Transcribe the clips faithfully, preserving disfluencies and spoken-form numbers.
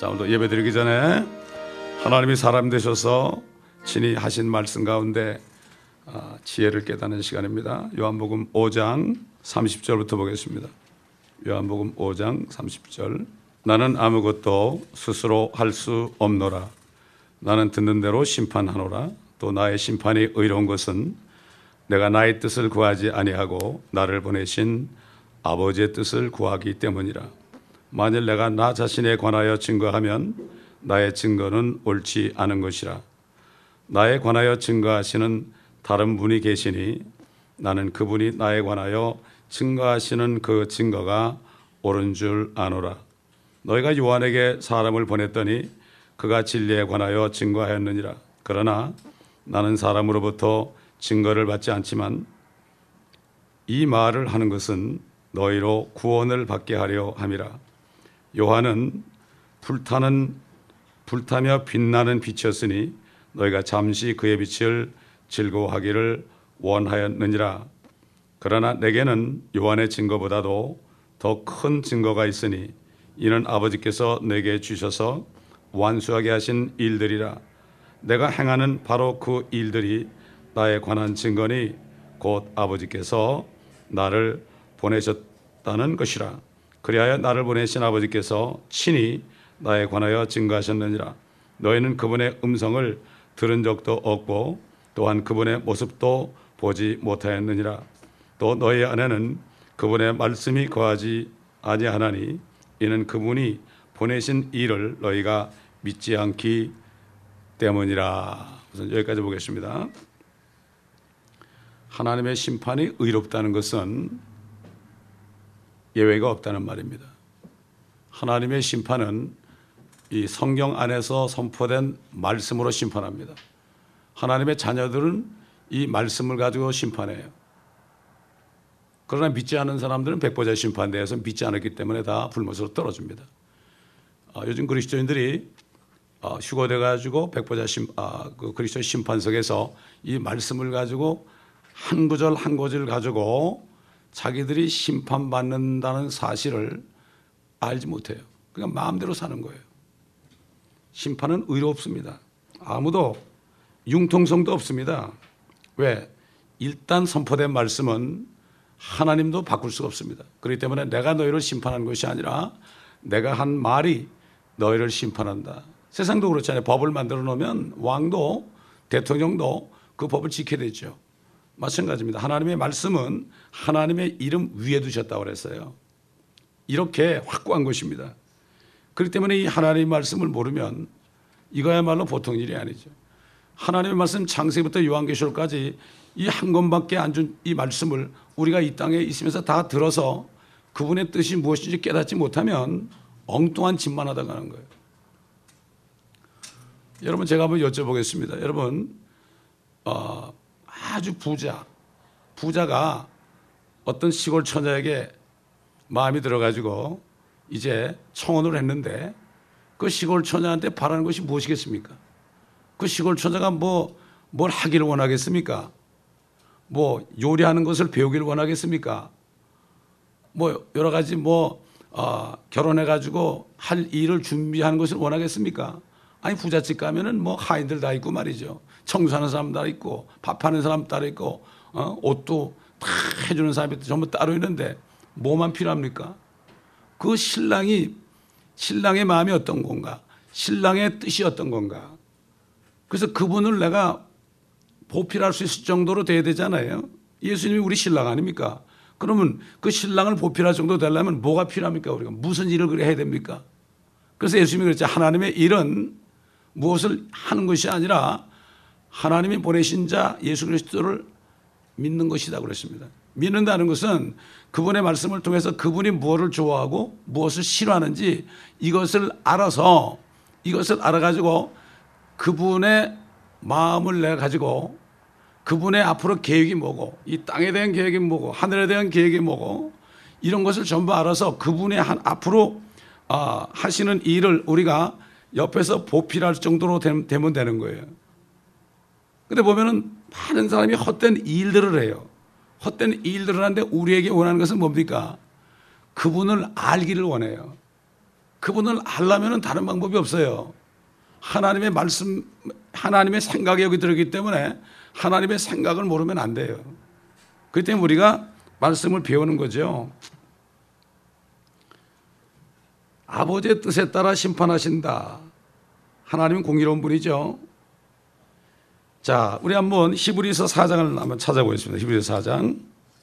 자, 오늘도 예배드리기 전에 하나님이 사람 되셔서 친히 하신 말씀 가운데 지혜를 깨닫는 시간입니다. 요한복음 오 장 삼십 절부터 보겠습니다. 요한복음 오 장 삼십 절. 나는 아무것도 스스로 할 수 없노라. 나는 듣는 대로 심판하노라. 또 나의 심판이 의로운 것은 내가 나의 뜻을 구하지 아니하고 나를 보내신 아버지의 뜻을 구하기 때문이라. 만일 내가 나 자신에 관하여 증거하면 나의 증거는 옳지 않은 것이라. 나에 관하여 증거하시는 다른 분이 계시니 나는 그분이 나에 관하여 증거하시는 그 증거가 옳은 줄 아노라. 너희가 요한에게 사람을 보냈더니 그가 진리에 관하여 증거하였느니라. 그러나 나는 사람으로부터 증거를 받지 않지만 이 말을 하는 것은 너희로 구원을 받게 하려 함이라. 요한은 불타는 불타며 빛나는 빛이었으니 너희가 잠시 그의 빛을 즐거워하기를 원하였느니라. 그러나 내게는 요한의 증거보다도 더 큰 증거가 있으니 이는 아버지께서 내게 주셔서 완수하게 하신 일들이라. 내가 행하는 바로 그 일들이 나에 관한 증거니 곧 아버지께서 나를 보내셨다는 것이라. 그리하여 나를 보내신 아버지께서 친히 나에 관하여 증거하셨느니라. 너희는 그분의 음성을 들은 적도 없고 또한 그분의 모습도 보지 못하였느니라. 또 너희 안에는 그분의 말씀이 거하지 아니하나니 이는 그분이 보내신 일을 너희가 믿지 않기 때문이라. 우선 여기까지 보겠습니다. 하나님의 심판이 의롭다는 것은 예외가 없다는 말입니다. 하나님의 심판은 이 성경 안에서 선포된 말씀으로 심판합니다. 하나님의 자녀들은 이 말씀을 가지고 심판해요. 그러나 믿지 않은 사람들은 백보자 심판대에서 믿지 않았기 때문에 다 불못으로 떨어집니다. 아, 요즘 그리스도인들이 아, 휴거돼 가지고 백보자 심, 아, 그 그리스도 심판석에서 이 말씀을 가지고 한 구절 한 구절 가지고 자기들이 심판받는다는 사실을 알지 못해요. 그냥 마음대로 사는 거예요. 심판은 의롭습니다. 아무도 융통성도 없습니다. 왜? 일단 선포된 말씀은 하나님도 바꿀 수가 없습니다. 그렇기 때문에 내가 너희를 심판한 것이 아니라 내가 한 말이 너희를 심판한다. 세상도 그렇잖아요. 법을 만들어 놓으면 왕도 대통령도 그 법을 지켜야 되죠. 마찬가지입니다. 하나님의 말씀은 하나님의 이름 위에 두셨다고 그랬어요. 이렇게 확고한 것입니다. 그렇기 때문에 이 하나님의 말씀을 모르면 이거야말로 보통 일이 아니죠. 하나님의 말씀 창세기부터 요한계시록까지 이 한 권밖에 안 준 이 말씀을 우리가 이 땅에 있으면서 다 들어서 그분의 뜻이 무엇인지 깨닫지 못하면 엉뚱한 짓만 하다 가는 거예요. 여러분 제가 한번 여쭤보겠습니다. 여러분 어, 아주 부자, 부자가 어떤 시골 처녀에게 마음이 들어가지고 이제 청혼을 했는데 그 시골 처녀한테 바라는 것이 무엇이겠습니까? 그 시골 처녀가 뭐, 뭘 하기를 원하겠습니까? 뭐 요리하는 것을 배우기를 원하겠습니까? 뭐 여러 가지 뭐 어, 결혼해가지고 할 일을 준비하는 것을 원하겠습니까? 아니 부잣집 가면은 뭐 하인들 다 있고 말이죠. 청소하는 사람 다 있고 밥하는 사람 따로 있고 어? 옷도 다 해주는 사람이 전부 따로 있는데 뭐만 필요합니까? 그 신랑이 신랑의 마음이 어떤 건가? 신랑의 뜻이 어떤 건가? 그래서 그분을 내가 보필할 수 있을 정도로 돼야 되잖아요. 예수님이 우리 신랑 아닙니까? 그러면 그 신랑을 보필할 정도 되려면 뭐가 필요합니까? 우리가 무슨 일을 그래 해야 됩니까? 그래서 예수님이 그랬죠. 하나님의 일은 무엇을 하는 것이 아니라 하나님이 보내신 자 예수 그리스도를 믿는 것이다 그랬습니다. 믿는다는 것은 그분의 말씀을 통해서 그분이 무엇을 좋아하고 무엇을 싫어하는지 이것을 알아서 이것을 알아가지고 그분의 마음을 내가 가지고 그분의 앞으로 계획이 뭐고 이 땅에 대한 계획이 뭐고 하늘에 대한 계획이 뭐고 이런 것을 전부 알아서 그분의 한 앞으로 아, 하시는 일을 우리가 옆에서 보필할 정도로 되면 되는 거예요. 근데 보면은 많은 사람이 헛된 일들을 해요. 헛된 일들을 하는데 우리에게 원하는 것은 뭡니까? 그분을 알기를 원해요. 그분을 알려면 다른 방법이 없어요. 하나님의 말씀, 하나님의 생각이 여기 들어있기 때문에 하나님의 생각을 모르면 안 돼요. 그렇기 때문에 우리가 말씀을 배우는 거죠. 아버지의 뜻에 따라 심판하신다. 하나님은 공의로운 분이죠. 자, 우리 한번 히브리서 사 장을 한번 찾아보겠습니다. 히브리서 사 장.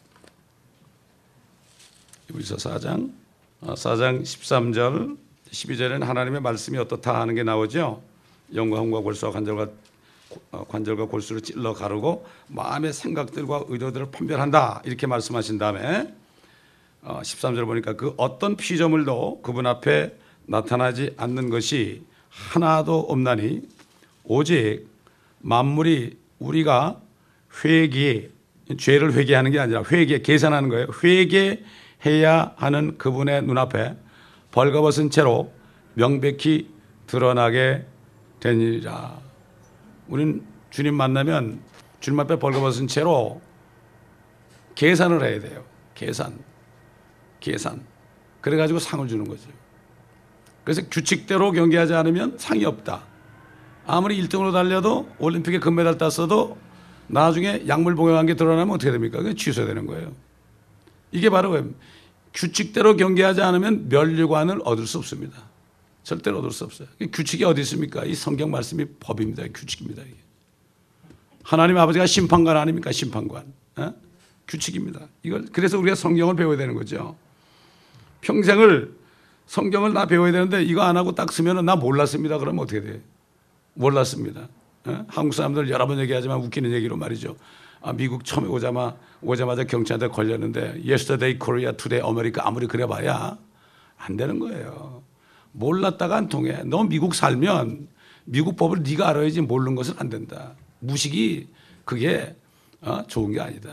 히브리서 사 장. 사 장 십삼 절, 십이 절에는 하나님의 말씀이 어떻다 하는 게 나오죠. 영과 hum과 골수와 관절과 관절과 골수를 찔러 가르고 마음의 생각들과 의도들을 판별한다. 이렇게 말씀하신 다음에 십삼 절 보니까 그 어떤 피조물도 그분 앞에 나타나지 않는 것이 하나도 없나니 오직 만물이 우리가 회개, 죄를 회개하는 게 아니라 회개, 계산하는 거예요. 회개해야 하는 그분의 눈앞에 벌거벗은 채로 명백히 드러나게 되니라. 우린 주님 만나면 주님 앞에 벌거벗은 채로 계산을 해야 돼요. 계산. 계산. 그래가지고 상을 주는 거죠. 그래서 규칙대로 경기하지 않으면 상이 없다. 아무리 일 등으로 달려도 올림픽에 금메달 땄어도 나중에 약물 복용한 게 드러나면 어떻게 됩니까? 그게 취소되는 거예요. 이게 바로 규칙대로 경기하지 않으면 면류관을 얻을 수 없습니다. 절대로 얻을 수 없어요. 규칙이 어디 있습니까? 이 성경 말씀이 법입니다. 규칙입니다. 이게. 하나님 아버지가 심판관 아닙니까? 심판관. 어? 규칙입니다. 이걸 그래서 우리가 성경을 배워야 되는 거죠. 평생을 성경을 다 배워야 되는데 이거 안 하고 딱 쓰면 나 몰랐습니다. 그러면 어떻게 돼요? 몰랐습니다. 어? 한국 사람들 여러 번 얘기하지만 웃기는 얘기로 말이죠. 아, 미국 처음에 오자마, 오자마자 경찰한테 걸렸는데 Yesterday Korea, Today America 아무리 그래봐야 안 되는 거예요. 몰랐다가 안 통해. 너 미국 살면 미국 법을 네가 알아야지 모르는 것은 안 된다. 무식이 그게 어? 좋은 게 아니다.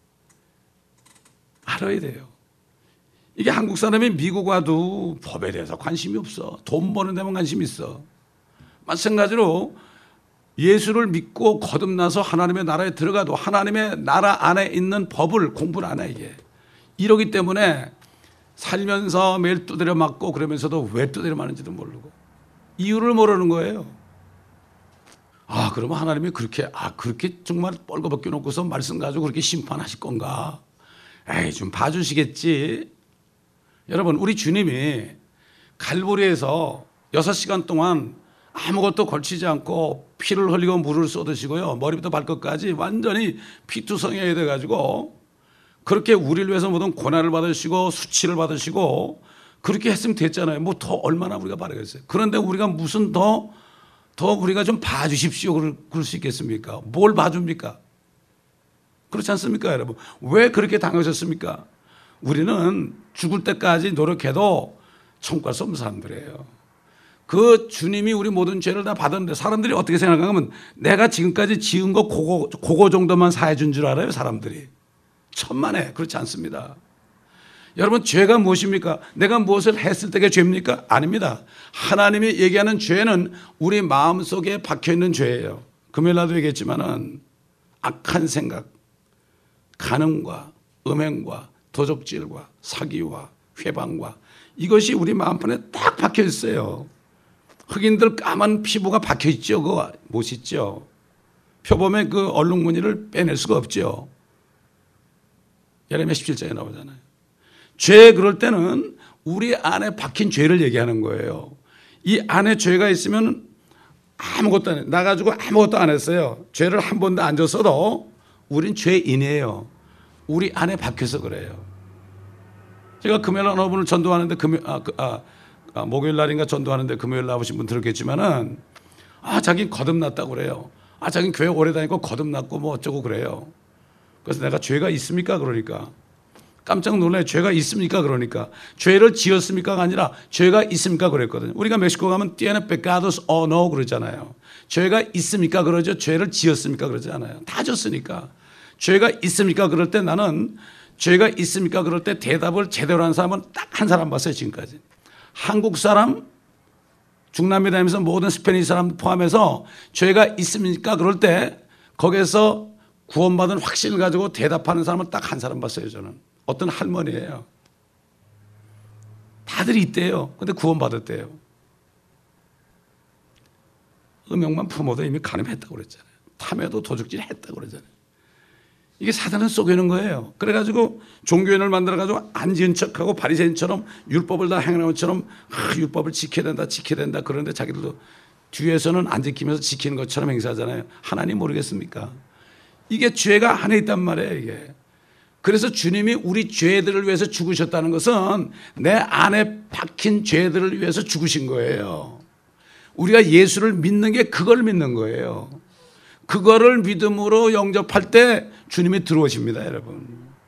알아야 돼요. 이게 한국 사람이 미국 와도 법에 대해서 관심이 없어. 돈 버는 데만 관심이 있어. 마찬가지로 예수를 믿고 거듭나서 하나님의 나라에 들어가도 하나님의 나라 안에 있는 법을 공부를 안 해 이게. 이러기 때문에 살면서 매일 두드려 맞고 그러면서도 왜 두드려 맞는지도 모르고 이유를 모르는 거예요. 아, 그러면 하나님이 그렇게 아 그렇게 정말 뻘거벗겨 놓고서 말씀 가지고 그렇게 심판하실 건가? 에이, 좀 봐주시겠지. 여러분, 우리 주님이 갈보리에서 여섯 시간 동안 아무것도 걸치지 않고 피를 흘리고 물을 쏟으시고요. 머리부터 발끝까지 완전히 피투성이가 돼가지고 그렇게 우리를 위해서 모든 고난을 받으시고 수치를 받으시고 그렇게 했으면 됐잖아요. 뭐 더 얼마나 우리가 바라겠어요. 그런데 우리가 무슨 더, 더 우리가 좀 봐주십시오. 그럴, 그럴 수 있겠습니까? 뭘 봐줍니까? 그렇지 않습니까, 여러분? 왜 그렇게 당하셨습니까? 우리는 죽을 때까지 노력해도 천국 갈 수 없는 사람들이에요. 그 주님이 우리 모든 죄를 다 받았는데 사람들이 어떻게 생각하면 내가 지금까지 지은 거 그거, 그거 정도만 사해 준 줄 알아요, 사람들이. 천만에 그렇지 않습니다. 여러분, 죄가 무엇입니까? 내가 무엇을 했을 때가 죄입니까? 아닙니다. 하나님이 얘기하는 죄는 우리 마음속에 박혀있는 죄예요. 금요일 날도 얘기했지만은 악한 생각, 간음과 음행과 도적질과 사기와 회방과 이것이 우리 마음판에 딱 박혀 있어요. 흑인들 까만 피부가 박혀 있죠. 그거 멋있죠. 표범의 그 얼룩무늬를 빼낼 수가 없죠. 예레미야 십칠 장에 나오잖아요. 죄 그럴 때는 우리 안에 박힌 죄를 얘기하는 거예요. 이 안에 죄가 있으면 아무것도 안 해. 나가지고 아무것도 안 했어요. 죄를 한 번도 안 졌어도 우린 죄인이에요. 우리 안에 박혀서 그래요. 제가 금요일 날 어느 분을 전도하는데 금요, 아, 그, 아, 아, 목요일 날인가 전도하는데 금요일 날 나오신 분 들었겠지만은 아, 자기 거듭났다고 그래요. 아, 자기 교회 오래 다니고 거듭났고 뭐 어쩌고 그래요. 그래서 내가 죄가 있습니까? 그러니까 깜짝 놀라요. 죄가 있습니까? 그러니까 죄를 지었습니까가 아니라 죄가 있습니까? 그랬거든요. 우리가 멕시코 가면 tiene pecados o no 그러잖아요. 죄가 있습니까? 그러죠. 죄를 지었습니까? 그러지 않아요. 다 졌으니까. 죄가 있습니까? 그럴 때 나는 죄가 있습니까? 그럴 때 대답을 제대로 한 사람은 딱 한 사람 봤어요. 지금까지. 한국 사람, 중남미 다니면서 모든 스페니시 사람 포함해서 죄가 있습니까? 그럴 때 거기에서 구원받은 확신을 가지고 대답하는 사람은 딱 한 사람 봤어요. 저는. 어떤 할머니예요. 다들 있대요. 근데 구원받았대요. 음욕만 품어도 이미 간음했다고 그랬잖아요. 탐해도 도둑질 했다고 그러잖아요. 이게 사단은 속이는 거예요. 그래가지고 종교인을 만들어가지고 안 지은 척하고 바리새인처럼 율법을 다 행하는 것처럼 아, 율법을 지켜야 된다 지켜야 된다 그런데 자기들도 뒤에서는 안 지키면서 지키는 것처럼 행사하잖아요. 하나님 모르겠습니까? 이게 죄가 안에 있단 말이에요. 이게. 그래서 주님이 우리 죄들을 위해서 죽으셨다는 것은 내 안에 박힌 죄들을 위해서 죽으신 거예요. 우리가 예수를 믿는 게 그걸 믿는 거예요. 그거를 믿음으로 영접할 때 주님이 들어오십니다, 여러분.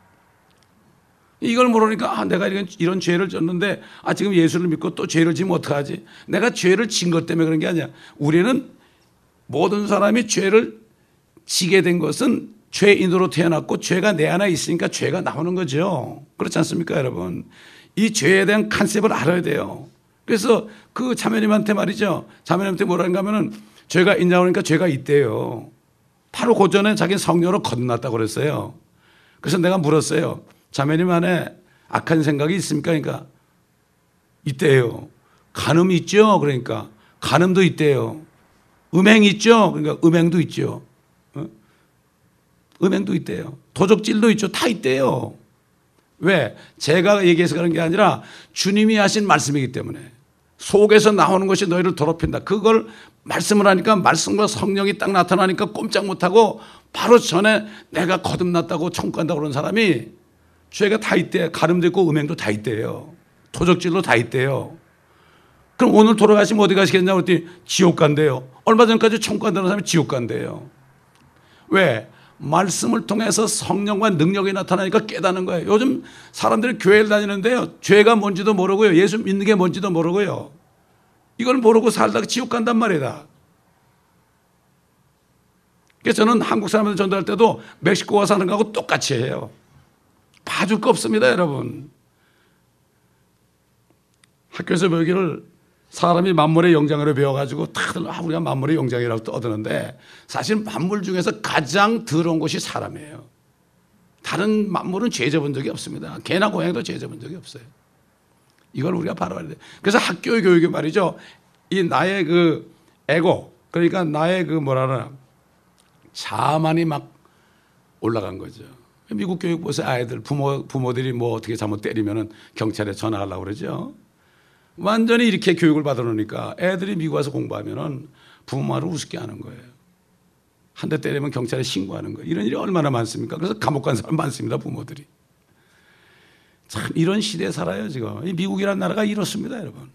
이걸 모르니까 아, 내가 이런, 이런 죄를 졌는데 아, 지금 예수를 믿고 또 죄를 지면 어떡하지? 내가 죄를 진 것 때문에 그런 게 아니야. 우리는 모든 사람이 죄를 지게 된 것은 죄인으로 태어났고 죄가 내 안에 있으니까 죄가 나오는 거죠. 그렇지 않습니까, 여러분? 이 죄에 대한 컨셉을 알아야 돼요. 그래서 그 자매님한테 말이죠. 자매님한테 뭐라는가 하면은 죄가 있냐고 그러니까 죄가 있대요. 바로 그 전에 자기는 성령으로 거듭났다고 그랬어요. 그래서 내가 물었어요. 자매님 안에 악한 생각이 있습니까? 그러니까 있대요. 간음이 있죠? 그러니까 간음도 있대요. 음행이 있죠? 그러니까 음행도 있죠. 어? 음행도 있대요. 도적질도 있죠. 다 있대요. 왜? 제가 얘기해서 그런 게 아니라 주님이 하신 말씀이기 때문에 속에서 나오는 것이 너희를 더럽힌다. 그걸 말씀을 하니까 말씀과 성령이 딱 나타나니까 꼼짝 못하고 바로 전에 내가 거듭났다고 천국 간다고 그런 사람이 죄가 다 있대. 가늠도 있고 음행도 다 있대요. 도적질도 다 있대요. 그럼 오늘 돌아가시면 어디 가시겠냐고 그랬더니 지옥 간대요. 얼마 전까지 천국 간다는 사람이 지옥 간대요. 왜? 말씀을 통해서 성령과 능력이 나타나니까 깨닫는 거예요. 요즘 사람들이 교회를 다니는데요. 죄가 뭔지도 모르고요. 예수 믿는 게 뭔지도 모르고요. 이걸 모르고 살다가 지옥 간단 말이다. 그래서 저는 한국 사람들 전도할 때도 멕시코 와서 하는 거하고 똑같이 해요. 봐줄 거 없습니다, 여러분. 학교에서 배우기를 사람이 만물의 영장으로 배워가지고 다들 아, 우리가 만물의 영장이라고 떠드는데 사실 만물 중에서 가장 더러운 것이 사람이에요. 다른 만물은 죄 져본 적이 없습니다. 개나 고양이도 죄 져본 적이 없어요. 이걸 우리가 바로 알아야 돼요. 그래서 학교의 교육이 말이죠. 이 나의 그 에고, 그러니까 나의 그 뭐라나 자만이 막 올라간 거죠. 미국 교육 보세요. 아이들 부모 부모들이 뭐 어떻게 잘못 때리면은 경찰에 전화하려고 그러죠. 완전히 이렇게 교육을 받아 놓으니까 애들이 미국 와서 공부하면은 부모를 우습게 하는 거예요. 한 대 때리면 경찰에 신고하는 거예요. 이런 일이 얼마나 많습니까? 그래서 감옥 간 사람 많습니다, 부모들이. 참 이런 시대에 살아요, 지금. 미국이라는 나라가 이렇습니다, 여러분.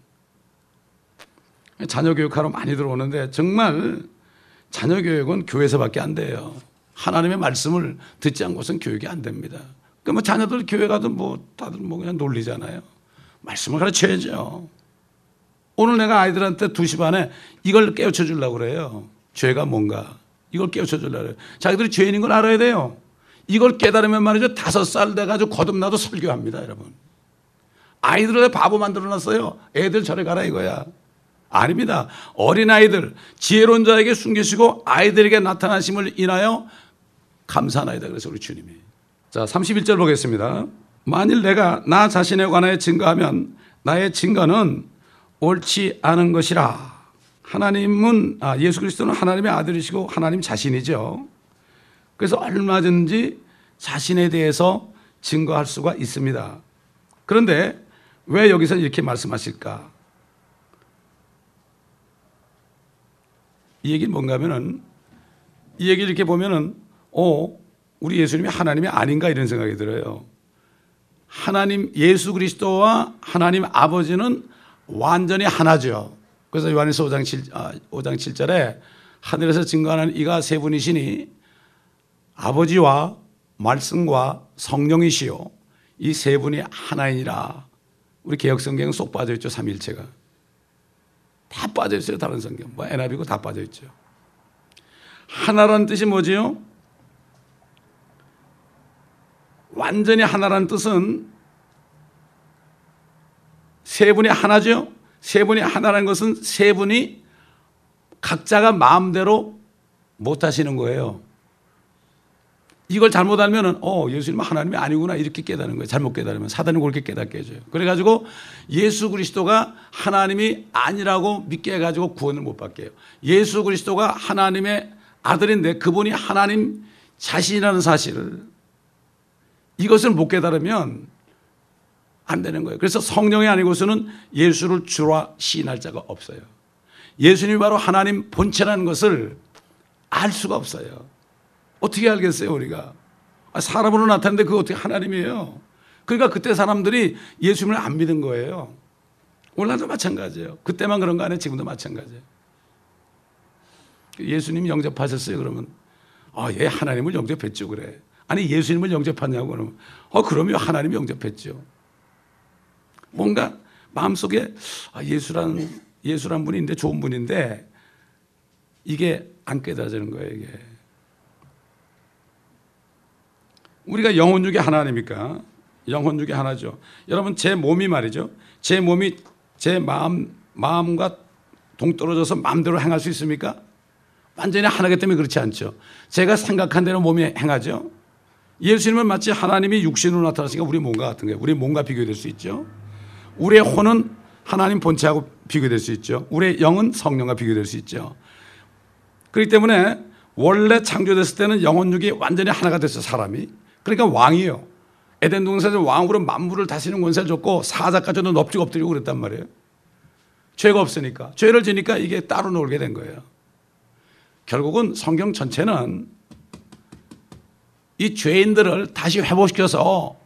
자녀 교육하러 많이 들어오는데 정말 자녀 교육은 교회에서밖에 안 돼요. 하나님의 말씀을 듣지 않고선 교육이 안 됩니다. 그러니까 뭐 자녀들 교회 가든 뭐 다들 뭐 그냥 놀리잖아요. 말씀을 가르쳐야죠. 오늘 내가 아이들한테 두 시 반에 이걸 깨우쳐 주려고 그래요. 죄가 뭔가. 이걸 깨우쳐 주려고 그래요. 자기들이 죄인인 걸 알아야 돼요. 이걸 깨달으면 말이죠. 다섯 살 돼가지고 거듭나도 설교합니다, 여러분. 아이들을 바보 만들어놨어요. 애들 저리 가라 이거야. 아닙니다. 어린아이들, 지혜로운 자에게 숨기시고 아이들에게 나타나심을 인하여 감사하나이다. 그래서 우리 주님이. 자, 삼십일 절 보겠습니다. 만일 내가 나 자신에 관하여 증거하면 나의 증거는 옳지 않은 것이라. 하나님은 아, 예수 그리스도는 하나님의 아들이시고 하나님 자신이죠. 그래서 얼마든지 자신에 대해서 증거할 수가 있습니다. 그런데 왜 여기서 이렇게 말씀하실까? 이 얘기는 뭔가 하면은 이 얘기를 이렇게 보면은 어, 우리 예수님이 하나님이 아닌가 이런 생각이 들어요. 하나님 예수 그리스도와 하나님 아버지는 완전히 하나죠. 그래서 요한일서 오 장 칠, 아, 오 장 칠 절에 하늘에서 증거하는 이가 세 분이시니 아버지와 말씀과 성령이시요 이 세 분이 하나이니라. 우리 개혁성경은 쏙 빠져있죠. 삼위일체가 다 빠져있어요. 다른 성경 뭐 엔아이브이고 다 빠져있죠. 하나라는 뜻이 뭐지요? 완전히 하나라는 뜻은 세 분이 하나죠. 세 분이 하나라는 것은 세 분이 각자가 마음대로 못 하시는 거예요. 이걸 잘못 알면은 어 예수님은 하나님이 아니구나 이렇게 깨닫는 거예요. 잘못 깨달으면 사단이 그렇게 깨닫게 해줘요. 그래가지고 예수 그리스도가 하나님이 아니라고 믿게 해가지고 구원을 못 받게 해요. 예수 그리스도가 하나님의 아들인데 그분이 하나님 자신이라는 사실을 이것을 못 깨달으면 안 되는 거예요. 그래서 성령이 아니고서는 예수를 주라 시인할 자가 없어요. 예수님이 바로 하나님 본체라는 것을 알 수가 없어요. 어떻게 알겠어요 우리가? 사람으로 나타났는데 그거 어떻게 하나님이에요? 그러니까 그때 사람들이 예수님을 안 믿은 거예요. 오늘도 마찬가지예요. 그때만 그런 거 아니에요. 지금도 마찬가지예요. 예수님 영접하셨어요 그러면 아, 얘 하나님을 영접했죠 그래. 아니 예수님을 영접하냐고 그러면 어 그러면 하나님 영접했죠. 뭔가 마음속에 아, 예수란 예수란 분이 있는데 좋은 분인데 이게 안 깨달아지는 거예요 이게. 우리가 영혼 중에 하나 아닙니까? 영혼 중에 하나죠. 여러분 제 몸이 말이죠. 제 몸이 제 마음, 마음과 동떨어져서 마음대로 행할 수 있습니까? 완전히 하나이기 때문에 그렇지 않죠. 제가 생각한 대로 몸이 행하죠. 예수님은 마치 하나님이 육신으로 나타나시니까 우리 몸과 같은 거예요. 우리 몸과 비교될 수 있죠. 우리의 혼은 하나님 본체하고 비교될 수 있죠. 우리의 영은 성령과 비교될 수 있죠. 그렇기 때문에 원래 창조됐을 때는 영혼 육이 완전히 하나가 됐어요 사람이. 그러니까 왕이에요. 에덴 동산에서 왕으로 만물을 다스리는 권세를 줬고 사자까지도 넙죽 엎드리고 그랬단 말이에요. 죄가 없으니까. 죄를 지니까 이게 따로 놀게 된 거예요. 결국은 성경 전체는 이 죄인들을 다시 회복시켜서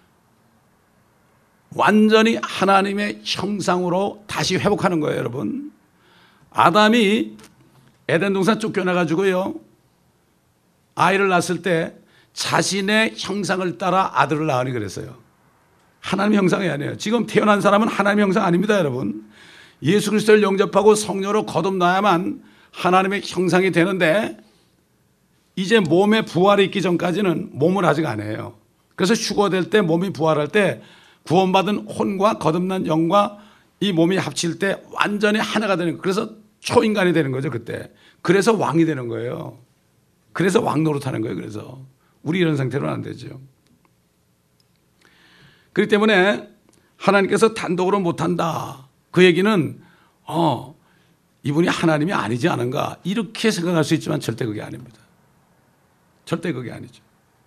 완전히 하나님의 형상으로 다시 회복하는 거예요 여러분. 아담이 에덴 동산 쫓겨나가지고요 아이를 낳았을 때 자신의 형상을 따라 아들을 낳으니 그랬어요. 하나님 형상이 아니에요. 지금 태어난 사람은 하나님 형상 아닙니다 여러분. 예수 그리스도를 영접하고 성령으로 거듭나야만 하나님의 형상이 되는데 이제 몸에 부활이 있기 전까지는 몸을 아직 안 해요. 그래서 휴거될 때 몸이 부활할 때 구원받은 혼과 거듭난 영과 이 몸이 합칠 때 완전히 하나가 되는 거예요. 그래서 초인간이 되는 거죠 그때. 그래서 왕이 되는 거예요. 그래서 왕 노릇하는 거예요. 그래서 우리 이런 상태로는 안 되죠. 그렇기 때문에 하나님께서 단독으로 못한다. 그 얘기는 어 이분이 하나님이 아니지 않은가 이렇게 생각할 수 있지만 절대 그게 아닙니다. 절대 그게 아니죠.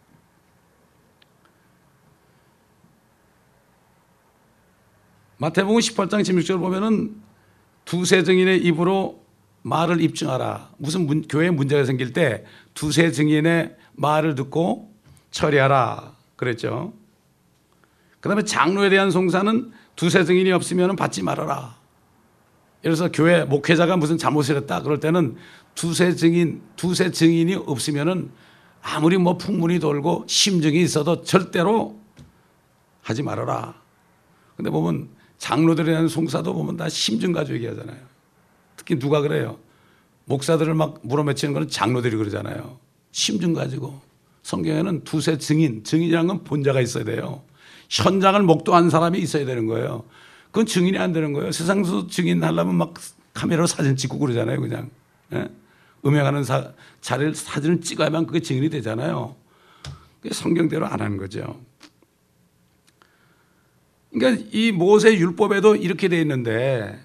마태복음 십팔 장 십육 절 보면은 두세 증인의 입으로 말을 입증하라. 무슨 문, 교회에 문제가 생길 때 두세 증인의 말을 듣고 처리하라 그랬죠. 그 다음에 장로에 대한 송사는 두세 증인이 없으면 받지 말아라. 예를 들어서 교회 목회자가 무슨 잘못을 했다 그럴 때는 두세 증인, 두세 증인이 없으면 아무리 뭐 풍문이 돌고 심증이 있어도 절대로 하지 말아라. 근데 보면 장로들에 대한 송사도 보면 다 심증 가지고 얘기하잖아요. 특히 누가 그래요? 목사들을 막 물어맺히는 건 장로들이 그러잖아요. 심증 가지고. 성경에는 두세 증인, 증인이라는 건 본자가 있어야 돼요. 현장을 목도한 사람이 있어야 되는 거예요. 그건 증인이 안 되는 거예요. 세상에서 증인 하려면 막 카메라로 사진 찍고 그러잖아요. 그냥. 예? 음행하는 사, 자리를 사진을 찍어야만 그게 증인이 되잖아요. 그게 성경대로 안 하는 거죠. 그러니까 이 모세 율법에도 이렇게 돼 있는데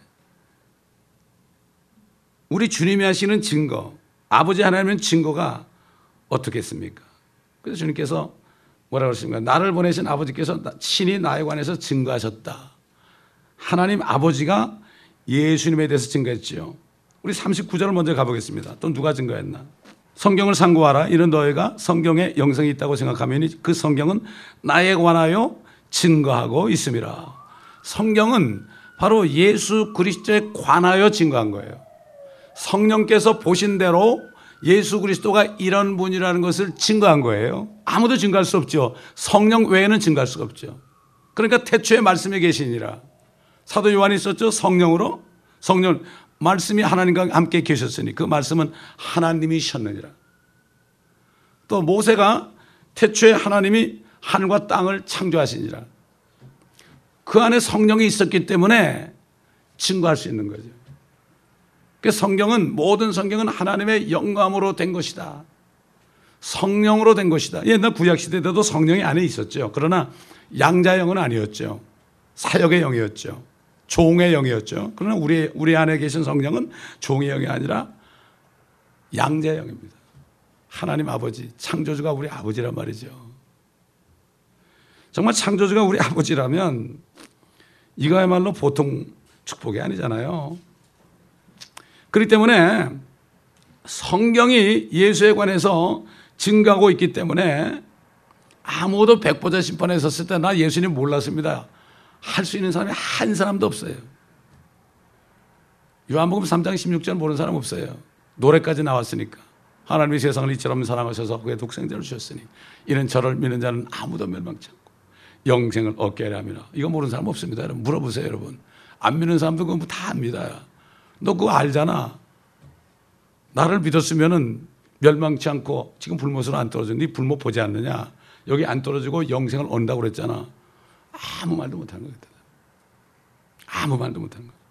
우리 주님이 하시는 증거, 아버지 하나님은 증거가 어떻겠습니까? 그래서 주님께서 뭐라고 하십니까? 나를 보내신 아버지께서 친히 나에 관해서 증거하셨다. 하나님 아버지가 예수님에 대해서 증거했지요. 우리 삼십구 절을 먼저 가보겠습니다. 또 누가 증거했나? 성경을 상고하라. 이런 너희가 성경에 영성이 있다고 생각하면 그 성경은 나에 관하여 증거하고 있음이라. 성경은 바로 예수 그리스도에 관하여 증거한 거예요. 성령께서 보신 대로 예수 그리스도가 이런 분이라는 것을 증거한 거예요. 아무도 증거할 수 없죠. 성령 외에는 증거할 수가 없죠. 그러니까 태초에 말씀에 계시니라. 사도 요한이 있었죠. 성령으로. 성령 말씀이 하나님과 함께 계셨으니 그 말씀은 하나님이셨느니라. 또 모세가 태초에 하나님이 하늘과 땅을 창조하시니라. 그 안에 성령이 있었기 때문에 증거할 수 있는 거죠. 그 성경은 모든 성경은 하나님의 영감으로 된 것이다. 성령으로 된 것이다. 옛날 구약시대 때도 성령이 안에 있었죠. 그러나 양자의 영은 아니었죠. 사역의 영이었죠. 종의 영이었죠. 그러나 우리, 우리 안에 계신 성령은 종의 영이 아니라 양자의 영입니다. 하나님 아버지, 창조주가 우리 아버지란 말이죠. 정말 창조주가 우리 아버지라면 이거야말로 보통 축복이 아니잖아요. 그렇기 때문에 성경이 예수에 관해서 증거하고 있기 때문에 아무도 백보자 심판에 섰을 때 나 예수님 몰랐습니다 할 수 있는 사람이 한 사람도 없어요. 요한복음 삼 장 십육 절 모르는 사람 없어요. 노래까지 나왔으니까. 하나님이 세상을 이처럼 사랑하셔서 그의 독생자를 주셨으니 이는 저를 믿는 자는 아무도 멸망치 않고 영생을 얻게 하려 함이라. 이거 모르는 사람 없습니다. 여러분 물어보세요. 여러분 안 믿는 사람도 그거 다 압니다. 너 그거 알잖아. 나를 믿었으면은 멸망치 않고 지금 불못으로 안 떨어졌는데 불못 보지 않느냐. 여기 안 떨어지고 영생을 얻는다고 그랬잖아. 아무 말도 못하는 거겠다. 아무 말도 못하는 거.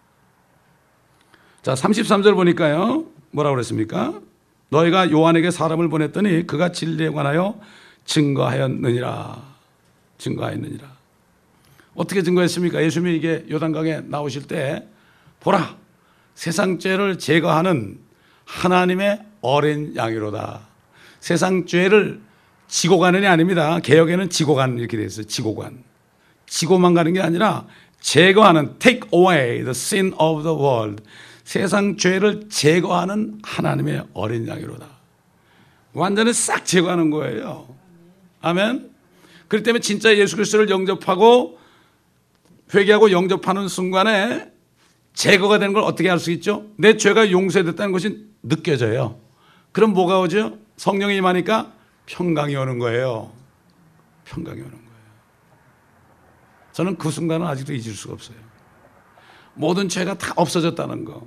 자, 삼십삼 절 보니까요. 뭐라고 그랬습니까? 너희가 요한에게 사람을 보냈더니 그가 진리에 관하여 증거하였느니라. 증거하였느니라. 어떻게 증거했습니까? 예수님이 이게 요단강에 나오실 때 보라 세상 죄를 제거하는 하나님의 어린 양이로다. 세상 죄를 지고 가는이 아닙니다. 개역에는 지고 가는 이렇게 되어 있어요. 지고 간. 지고만 가는 게 아니라 제거하는 take away the sin of the world. 세상 죄를 제거하는 하나님의 어린 양이로다. 완전히 싹 제거하는 거예요. 아멘. 그렇기 때문에 진짜 예수 그리스도를 영접하고 회개하고 영접하는 순간에 제거가 되는 걸 어떻게 알 수 있죠? 내 죄가 용서됐다는 것이 느껴져요. 그럼 뭐가 오죠? 성령이 임하니까 평강이 오는 거예요. 평강이 오는 거예요. 저는 그 순간은 아직도 잊을 수가 없어요. 모든 죄가 다 없어졌다는 거.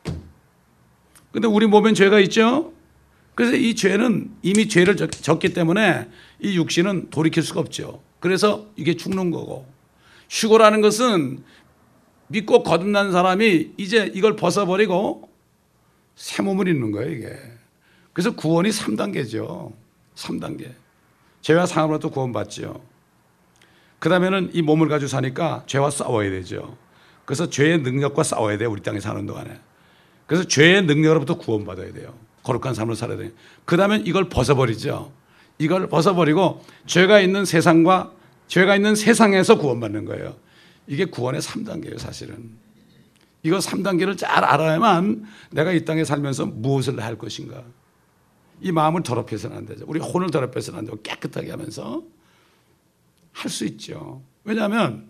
근데 우리 몸엔 죄가 있죠? 그래서 이 죄는 이미 죄를 졌기 때문에 이 육신은 돌이킬 수가 없죠. 그래서 이게 죽는 거고. 휴거라는 것은 믿고 거듭난 사람이 이제 이걸 벗어버리고 새 몸을 입는 거예요, 이게. 그래서 구원이 삼 단계죠. 삼 단계. 죄와 상함으로부터 구원받죠. 그 다음에는 이 몸을 가지고 사니까 죄와 싸워야 되죠. 그래서 죄의 능력과 싸워야 돼요, 우리 땅에 사는 동안에. 그래서 죄의 능력으로부터 구원받아야 돼요. 거룩한 삶을 살아야 돼요. 그 다음에 이걸 벗어버리죠. 이걸 벗어버리고 죄가 있는 세상과 죄가 있는 세상에서 구원받는 거예요. 이게 구원의 삼 단계예요, 사실은. 이거 삼 단계를 잘 알아야만 내가 이 땅에 살면서 무엇을 할 것인가. 이 마음을 더럽혀서는 안 되죠. 우리 혼을 더럽혀서는 안 되고 깨끗하게 하면서 할 수 있죠. 왜냐하면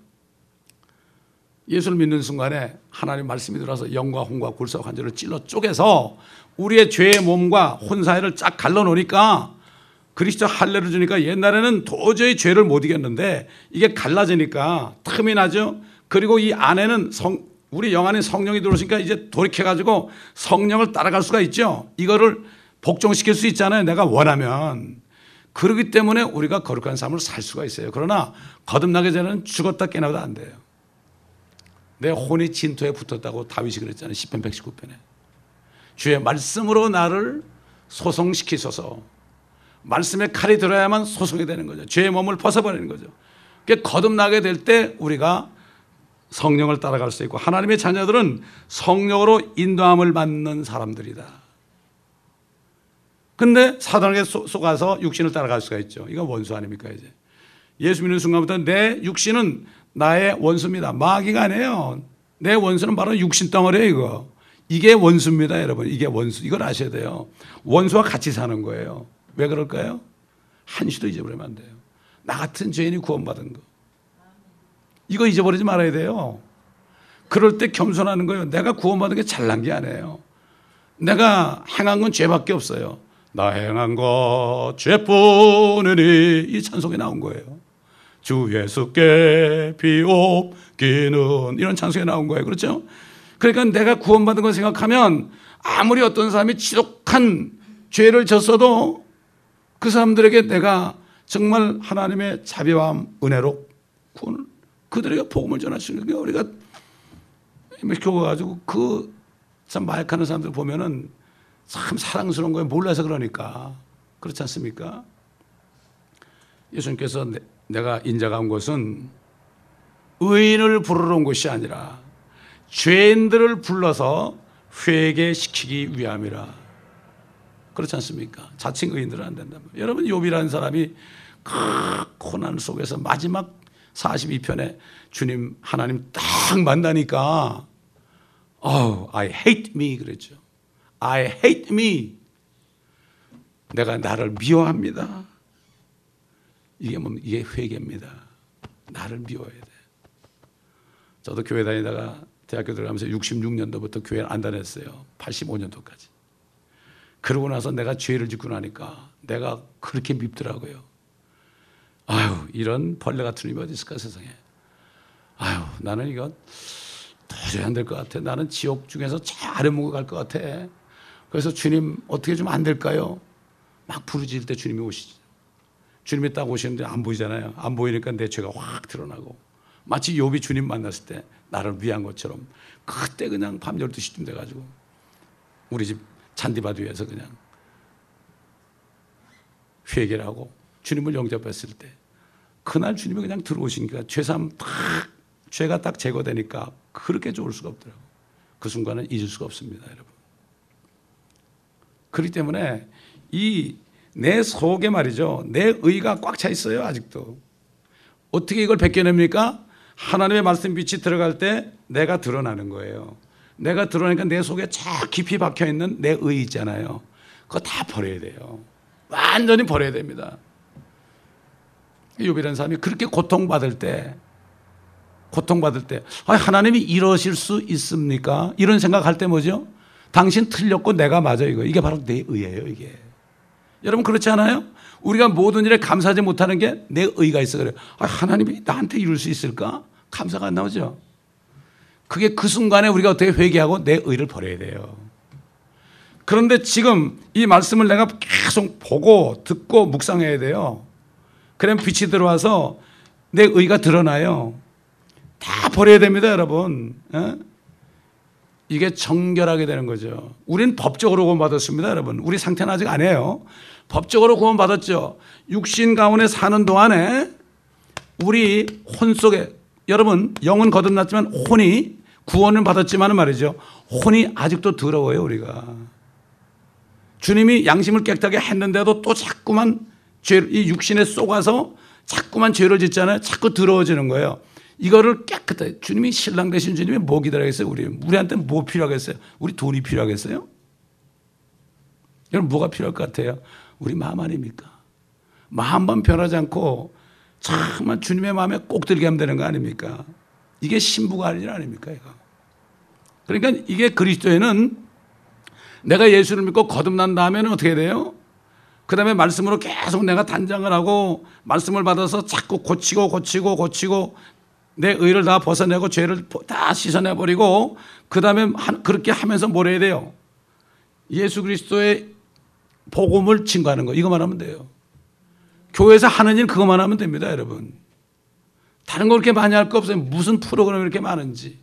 예수를 믿는 순간에 하나님 말씀이 들어와서 영과 혼과 골수와 관절을 찔러 쪼개서 우리의 죄의 몸과 혼 사이를 쫙 갈라놓으니까 그리스도 할례를 주니까 옛날에는 도저히 죄를 못 이겼는데 이게 갈라지니까 틈이 나죠. 그리고 이 안에는 성, 우리 영 안에 성령이 들어오시니까 이제 돌이켜가지고 성령을 따라갈 수가 있죠. 이거를 복종시킬 수 있잖아요. 내가 원하면. 그렇기 때문에 우리가 거룩한 삶을 살 수가 있어요. 그러나 거듭나기 전에는 죽었다 깨나도 안 돼요. 내 혼이 진토에 붙었다고 다윗이 그랬잖아요. 시편 백십구 편에. 주의 말씀으로 나를 소송시키소서. 말씀의 칼이 들어야만 소송이 되는 거죠. 죄의 몸을 벗어버리는 거죠. 그러니까 거듭나게 될 때 우리가 성령을 따라갈 수 있고 하나님의 자녀들은 성령으로 인도함을 받는 사람들이다. 근데 사단에게 속아서 육신을 따라갈 수가 있죠. 이거 원수 아닙니까 이제. 예수 믿는 순간부터 내 육신은 나의 원수입니다. 마귀가 아니에요. 내 원수는 바로 육신 덩어리예요. 이거. 이게 원수입니다, 여러분. 이게 원수. 이걸 아셔야 돼요. 원수와 같이 사는 거예요. 왜 그럴까요? 한시도 잊어버리면 안 돼요. 나 같은 죄인이 구원받은 거. 이거 잊어버리지 말아야 돼요. 그럴 때 겸손하는 거예요. 내가 구원받은 게 잘난 게 아니에요. 내가 행한 건 죄밖에 없어요. 나 행한 것 죄뿐이니 이 찬송에 나온 거예요. 주 예수께 비옵기는 이런 찬송에 나온 거예요. 그렇죠? 그러니까 내가 구원받은 걸 생각하면 아무리 어떤 사람이 지독한 죄를 졌어도 그 사람들에게 내가 정말 하나님의 자비와 은혜로 구원을 그들에게 복음을 전할 수 있는 게 우리가 교회 가지고 그 참 마약하는 사람들 보면은 참 사랑스러운 거예요. 몰라서 그러니까. 그렇지 않습니까? 예수님께서 내, 내가 인자가 온 것은 의인을 부르러 온 것이 아니라 죄인들을 불러서 회개시키기 위함이라. 그렇지 않습니까? 자칭 의인들은 안 된단 말이에요. 여러분, 욥이라는 사람이 그 고난 속에서 마지막 사십이 편에 주님 하나님 딱 만나니까 Oh, I hate me 그랬죠. I hate me. 내가 나를 미워합니다. 이게 뭡니까? 이게 회개입니다. 나를 미워해야 돼. 저도 교회 다니다가 대학교 들어가면서 육십육 년도부터 교회를 안 다녔어요. 팔십오 년도까지. 그러고 나서 내가 죄를 짓고 나니까 내가 그렇게 밉더라고요. 아유, 이런 벌레 같은 놈이 어디 있을까 세상에. 아유, 나는 이거 도저히 안 될 것 같아. 나는 지옥 중에서 제일 아래목에 갈 것 같아. 그래서 주님 어떻게 좀 안 될까요? 막 부르짖을 때 주님이 오시죠. 주님이 딱 오시는데 안 보이잖아요. 안 보이니까 내 죄가 확 드러나고 마치 욥이 주님 만났을 때 나를 위한 것처럼 그때 그냥 밤 열두 시쯤 돼가지고 우리 집 잔디밭 위에서 그냥 회개를 하고 주님을 영접했을 때 그날 주님이 그냥 들어오시니까 죄삼 딱 죄가 딱 제거되니까 그렇게 좋을 수가 없더라고요. 그 순간은 잊을 수가 없습니다, 여러분. 그렇기 때문에 이 내 속에 말이죠, 내 의가 꽉 차 있어요. 아직도. 어떻게 이걸 벗겨냅니까? 하나님의 말씀 빛이 들어갈 때 내가 드러나는 거예요. 내가 드러나니까 내 속에 저 깊이 박혀있는 내 의 있잖아요. 그거 다 버려야 돼요. 완전히 버려야 됩니다. 욥이라는 사람이 그렇게 고통받을 때 고통받을 때 아, 하나님이 이러실 수 있습니까? 이런 생각할 때 뭐죠? 당신 틀렸고 내가 맞아. 이거 이게 바로 내 의예요. 이게. 여러분 그렇지 않아요? 우리가 모든 일에 감사하지 못하는 게 내 의가 있어 그래요. 아, 하나님이 나한테 이룰 수 있을까? 감사가 안 나오죠. 그게 그 순간에 우리가 어떻게 회개하고 내 의를 버려야 돼요. 그런데 지금 이 말씀을 내가 계속 보고 듣고 묵상해야 돼요. 그러면 빛이 들어와서 내 의가 드러나요. 다 버려야 됩니다, 여러분. 에? 이게 정결하게 되는 거죠. 우린 법적으로 구원받았습니다, 여러분. 우리 상태는 아직 안 해요. 법적으로 구원받았죠. 육신 가운데 사는 동안에 우리 혼 속에, 여러분 영은 거듭났지만 혼이, 구원을 받았지만 말이죠, 혼이 아직도 더러워요. 우리가 주님이 양심을 깨끗하게 했는데도 또 자꾸만 죄, 이 육신에 쏘가서 자꾸만 죄를 짓잖아요. 자꾸 더러워지는 거예요. 이거를 깨끗하게, 주님이 신랑 되신 주님이 뭐 기다리겠어요? 우리 우리한테 뭐 필요하겠어요? 우리 돈이 필요하겠어요? 여러분 뭐가 필요할 것 같아요? 우리 마음 아닙니까? 마음만 변하지 않고 정말 주님의 마음에 꼭 들게 하면 되는 거 아닙니까? 이게 신부가 할 일 아닙니까? 이거. 그러니까 이게 그리스도에는 내가 예수를 믿고 거듭난 다음에는 어떻게 돼요? 그 다음에 말씀으로 계속 내가 단장을 하고 말씀을 받아서 자꾸 고치고 고치고 고치고 내 의를 다 벗어내고 죄를 다 씻어내버리고 그 다음에 그렇게 하면서 뭘 해야 돼요? 예수 그리스도의 복음을 증거하는 거, 이거만 하면 돼요. 교회에서 하는 일 그것만 하면 됩니다, 여러분. 다른 거 그렇게 많이 할 거 없어요. 무슨 프로그램이 이렇게 많은지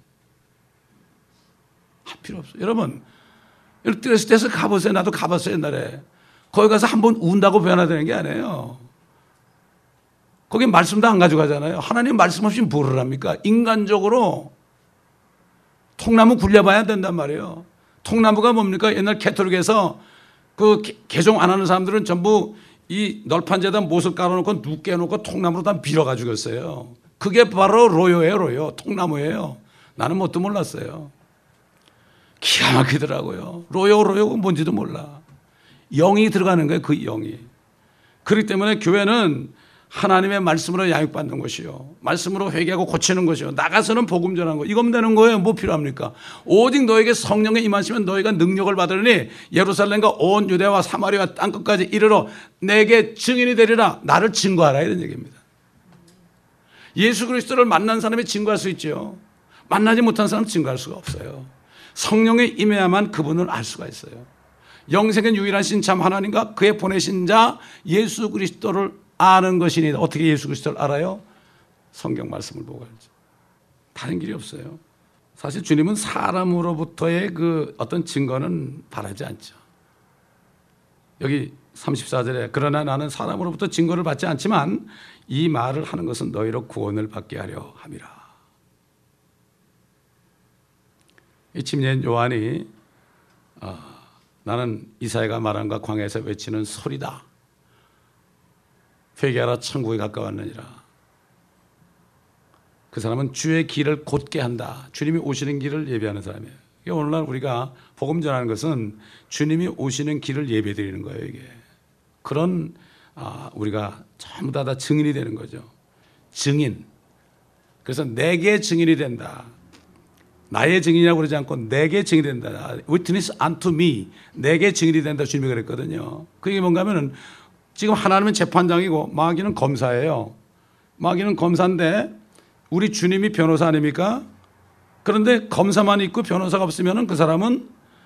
할 필요 없어요. 여러분 뜨레스 때서 가보세요. 나도 가봤어요, 옛날에. 거기 가서 한번 운다고 변화되는 게 아니에요. 거기 말씀도 안 가져가잖아요. 하나님 말씀 없이 뭐를 합니까? 인간적으로 통나무 굴려봐야 된단 말이에요. 통나무가 뭡니까? 옛날 캐톨릭에서 그 개종 안 하는 사람들은 전부 이 널판재에다 못을 깔아놓고 눕게 해놓고 통나무로 다 밀어가지고 있어요. 그게 바로 로요예요, 로요. 통나무예요. 나는 뭣도 몰랐어요. 기가 막히더라고요. 로요, 로요가 뭔지도 몰라. 영이 들어가는 거예요, 그 영이. 그렇기 때문에 교회는 하나님의 말씀으로 양육받는 것이요, 말씀으로 회개하고 고치는 것이요, 나가서는 복음 전하는 거, 이거면 되는 거예요. 뭐 필요합니까? 오직 너에게 성령의 임하시면 너희가 능력을 받으니 예루살렘과 온 유대와 사마리아 땅끝까지 이르러 내게 증인이 되리라. 나를 증거하라, 이런 얘기입니다. 예수 그리스도를 만난 사람이 증거할 수 있죠. 만나지 못한 사람은 증거할 수가 없어요. 성령의 임해야만 그분을 알 수가 있어요. 영생은 유일한 신참 하나님과 그의 보내신 자 예수 그리스도를 아는 것이니. 어떻게 예수 그리스도를 알아요? 성경 말씀을 보고 알죠. 다른 길이 없어요. 사실 주님은 사람으로부터의 그 어떤 증거는 바라지 않죠. 여기 삼십사 절에 그러나 나는 사람으로부터 증거를 받지 않지만 이 말을 하는 것은 너희로 구원을 받게 하려 함이라. 이 침례인 요한이 어, 나는 이사야가 말한 것 광야에서 외치는 소리다. 회개하라 천국에 가까웠느니라. 그 사람은 주의 길을 곧게 한다. 주님이 오시는 길을 예배하는 사람이에요. 오늘날 우리가 복음 전하는 것은 주님이 오시는 길을 예배드리는 거예요. 이게 그런 아, 우리가 전부 다, 다 증인이 되는 거죠. 증인. 그래서 내게 증인이 된다. 나의 증인이라고 그러지 않고 내게 증인이 된다. Witness unto me. 내게 증인이 된다. 주님이 그랬거든요. 그게 뭔가 하면은 지금 하나님은 재판장이고 마귀는 검사예요. 마귀는 검사인데 우리 주님이 변호사 아닙니까? 그런데 검사만 있고 변호사가 없으면 그 사람은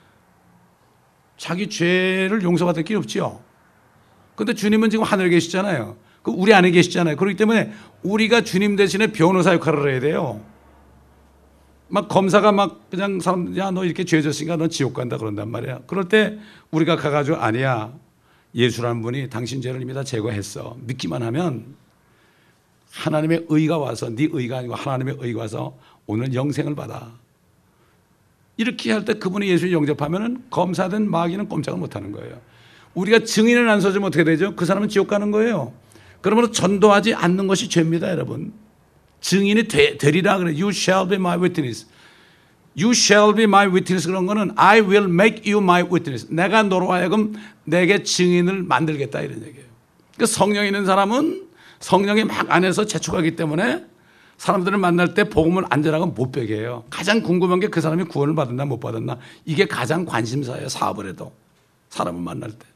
자기 죄를 용서받을 길이 없지요. 그런데 주님은 지금 하늘에 계시잖아요. 우리 안에 계시잖아요. 그렇기 때문에 우리가 주님 대신에 변호사 역할을 해야 돼요. 막 검사가 막 그냥 사람, 야, 너 이렇게 죄 졌으니까 너 지옥 간다 그런단 말이야. 그럴 때 우리가 가가지고 아니야. 예수라는 분이 당신 죄를 이미 다 제거했어. 믿기만 하면 하나님의 의가 와서 네 의가 아니고 하나님의 의가 와서 오늘 영생을 받아. 이렇게 할 때 그분이 예수를 영접하면 검사된 마귀는 꼼짝을 못하는 거예요. 우리가 증인을 안 서주면 어떻게 되죠? 그 사람은 지옥 가는 거예요. 그러므로 전도하지 않는 것이 죄입니다, 여러분. 증인이 되, 되리라 그래. You shall be my witness. You shall be my witness 그런 거는 I will make you my witness. 내가 너로 하여금 내게 증인을 만들겠다 이런 얘기예요. 그러니까 성령 있는 사람은 성령이 막 안에서 재촉하기 때문에 사람들을 만날 때 복음을 안전하고 못 빼게 해요. 가장 궁금한 게 그 사람이 구원을 받았나 못 받았나. 이게 가장 관심사예요. 사업을 해도. 사람을 만날 때.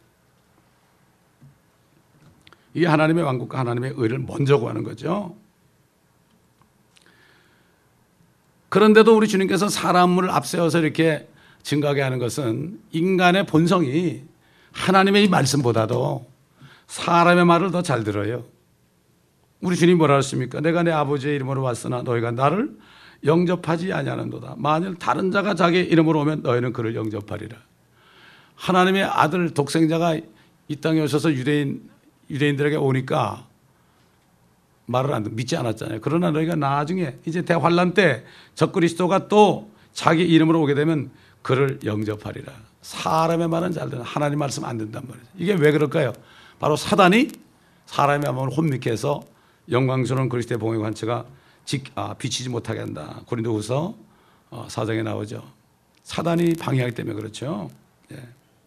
이게 하나님의 왕국과 하나님의 의를 먼저 구하는 거죠. 그런데도 우리 주님께서 사람을 앞세워서 이렇게 증거하게 하는 것은 인간의 본성이 하나님의 이 말씀보다도 사람의 말을 더 잘 들어요. 우리 주님 뭐라 하셨습니까? 내가 내 아버지의 이름으로 왔으나 너희가 나를 영접하지 아니하는도다. 만일 다른 자가 자기 이름으로 오면 너희는 그를 영접하리라. 하나님의 아들 독생자가 이 땅에 오셔서 유대인, 유대인들에게 오니까 말을 안 듣고 믿지 않았잖아요. 그러나 너희가 나중에 이제 대환란 때 적그리스도가 또 자기 이름으로 오게 되면 그를 영접하리라. 사람의 말은 잘 듣는 하나님 말씀 안 듣는단 말이죠. 이게 왜 그럴까요? 바로 사단이 사람의 마음을 혼미케 해서 영광스러운 그리스도의 봉의 관체가 아, 비치지 못하게 한다. 고린도후서 어, 사 장에 나오죠. 사단이 방해하기 때문에 그렇죠. 예.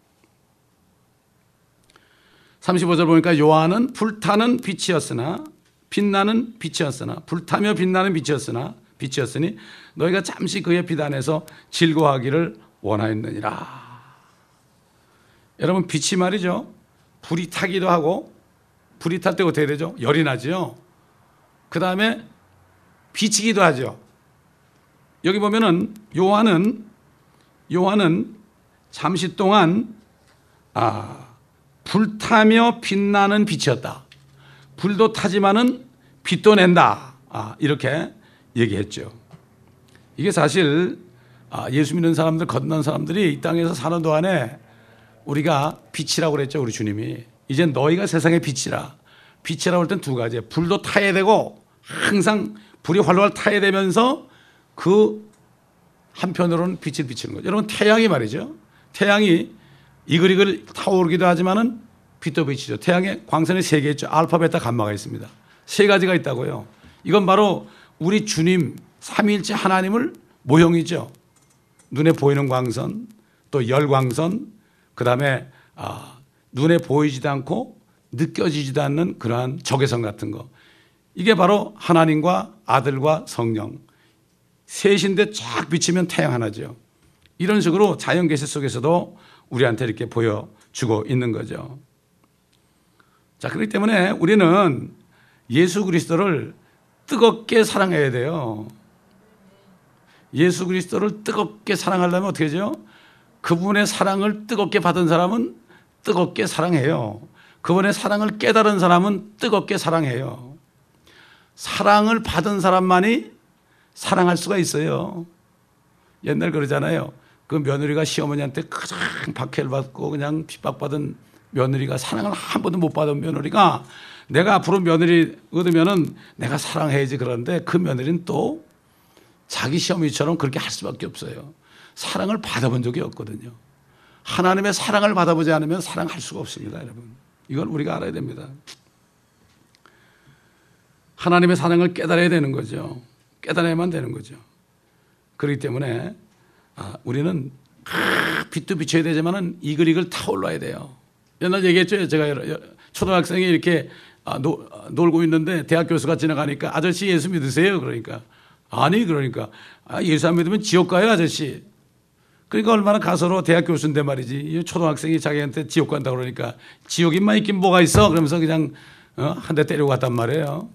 삼십오 절 보니까 요한은 불타는 빛이었으나 빛나는 빛이었으나 불타며 빛나는 빛이었으나 빛이었으니 너희가 잠시 그의 빛 안에서 즐거워하기를 원하였느니라. 여러분 빛이 말이죠. 불이 타기도 하고 불이 탈 때 어떻게 되죠? 열이 나죠. 그 다음에 비치기도 하죠. 여기 보면은 요한은 요한은 잠시 동안 아, 불타며 빛나는 빛이었다. 불도 타지만은 빛도 낸다. 아, 이렇게 얘기했죠. 이게 사실 아, 예수 믿는 사람들, 건넌 사람들이 이 땅에서 사는 동안에 우리가 빛이라고 그랬죠. 우리 주님이. 이제 너희가 세상의 빛이라. 빛이라고 할 땐 두 가지예요. 불도 타야 되고 항상 불이 활활 타야 되면서 그 한편으로는 빛을 비치는 거죠. 여러분 태양이 말이죠. 태양이 이글이글 타오르기도 하지만은 빛도 비치죠. 태양에 광선이 세 개 있죠. 알파, 베타, 감마가 있습니다. 세 가지가 있다고요. 이건 바로 우리 주님 삼위일체 하나님을 모형이죠. 눈에 보이는 광선, 또 열광선, 그 다음에 아, 눈에 보이지도 않고 느껴지지도 않는 그러한 적외선 같은 거. 이게 바로 하나님과 아들과 성령 셋인데 쫙 비치면 태양 하나죠. 이런 식으로 자연 계시 속에서도 우리한테 이렇게 보여주고 있는 거죠. 자, 그렇기 때문에 우리는 예수 그리스도를 뜨겁게 사랑해야 돼요. 예수 그리스도를 뜨겁게 사랑하려면 어떻게 하죠? 그분의 사랑을 뜨겁게 받은 사람은 뜨겁게 사랑해요. 그분의 사랑을 깨달은 사람은 뜨겁게 사랑해요. 사랑을 받은 사람만이 사랑할 수가 있어요. 옛날 그러잖아요. 그 며느리가 시어머니한테 가장 박해를 받고 그냥 핍박받은 며느리가 사랑을 한 번도 못 받은 며느리가 내가 앞으로 며느리 얻으면은 내가 사랑해야지 그러는데 그 며느리는 또 자기 시어머니처럼 그렇게 할 수밖에 없어요. 사랑을 받아본 적이 없거든요. 하나님의 사랑을 받아보지 않으면 사랑할 수가 없습니다, 여러분. 이걸 우리가 알아야 됩니다. 하나님의 사랑을 깨달아야 되는 거죠. 깨달아야만 되는 거죠. 그렇기 때문에 우리는 빛도 비춰야 되지만은 이글이글 타올라야 돼요. 옛날 얘기했죠. 제가 초등학생이 이렇게 노, 놀고 있는데 대학 교수가 지나가니까 아저씨 예수 믿으세요? 그러니까 아니 그러니까 아, 예수 안 믿으면 지옥 가요 아저씨. 그러니까 얼마나 가서로 대학 교수인데 말이지 초등학생이 자기한테 지옥 간다 그러니까 지옥인만 있긴 뭐가 있어? 그러면서 그냥 어? 한 대 때리고 갔단 말이에요.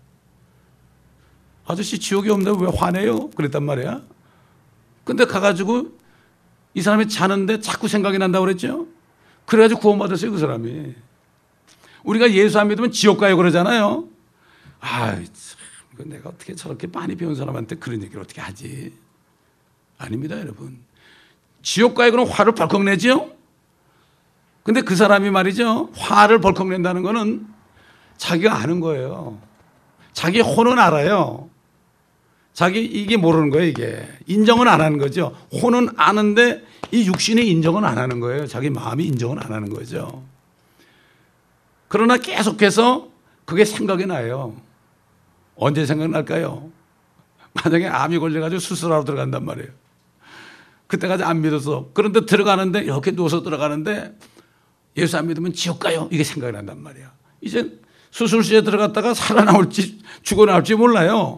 아저씨 지옥이 없는데 왜 화내요? 그랬단 말이야. 근데 가가지고 이 사람이 자는데 자꾸 생각이 난다고 그랬죠. 그래가지고 구원받았어요 그 사람이. 우리가 예수 안 믿으면 지옥 가요 그러잖아요. 아, 참, 내가 어떻게 저렇게 많이 배운 사람한테 그런 얘기를 어떻게 하지? 아닙니다 여러분. 지옥 가요 그럼 화를 벌컥 내죠. 근데 그 사람이 말이죠 화를 벌컥 낸다는 거는 자기가 아는 거예요. 자기 혼은 알아요. 자기 이게 모르는 거예요. 이게 인정은 안 하는 거죠. 혼은 아는데 이 육신이 인정은 안 하는 거예요. 자기 마음이 인정은 안 하는 거죠. 그러나 계속해서 그게 생각이 나요. 언제 생각날까요? 만약에 암이 걸려가지고 수술하러 들어간단 말이에요. 그때까지 안 믿어서 그런데 들어가는데 이렇게 누워서 들어가는데 예수 안 믿으면 지옥 가요. 이게 생각이 난단 말이야. 이제 수술실에 들어갔다가 살아나올지 죽어나올지 몰라요.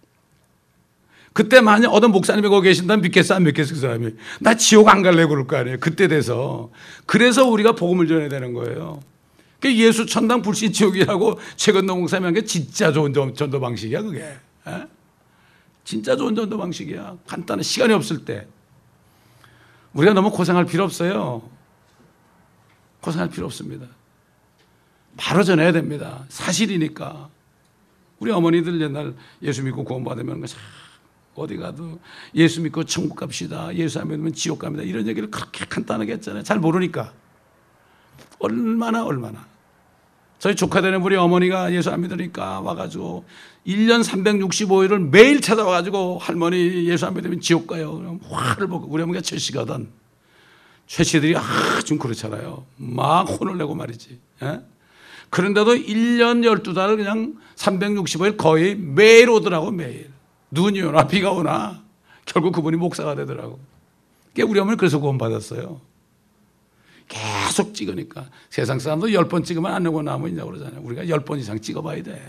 그때 만약 어떤 목사님이 거기 계신다면 믿겠어 안 믿겠어 그 사람이. 나 지옥 안 갈래 그럴 거 아니에요. 그때 돼서. 그래서 우리가 복음을 전해야 되는 거예요. 예수 천당 불신 지옥이라고 최근동 목사님이 한 게 진짜 좋은 전도 방식이야 그게. 에? 진짜 좋은 전도 방식이야. 간단한 시간이 없을 때. 우리가 너무 고생할 필요 없어요. 고생할 필요 없습니다. 바로 전해야 됩니다. 사실이니까. 우리 어머니들 옛날 예수 믿고 구원받으면 어디 가도 예수 믿고 천국 갑시다. 예수 안 믿으면 지옥 갑니다. 이런 얘기를 그렇게 간단하게 했잖아요. 잘 모르니까. 얼마나 얼마나. 저희 조카되는 우리 어머니가 예수 안 믿으니까 와가지고 일 년 삼백육십오 일을 매일 찾아와가지고 할머니 예수 안 믿으면 지옥 가요. 그럼 화를 보고 우리 어머니가 최씨거든. 최씨들이 아, 좀 그렇잖아요. 막 혼을 내고 말이지. 에? 그런데도 일 년 열두 달을 그냥 삼백육십오 일 거의 매일 오더라고 매일. 눈이 오나 비가 오나 결국 그분이 목사가 되더라고. 우리 어머니 그래서 구원받았어요. 계속 찍으니까. 세상 사람도 열 번 찍으면 안 되고 나무 있냐고 그러잖아요. 우리가 열 번 이상 찍어봐야 돼.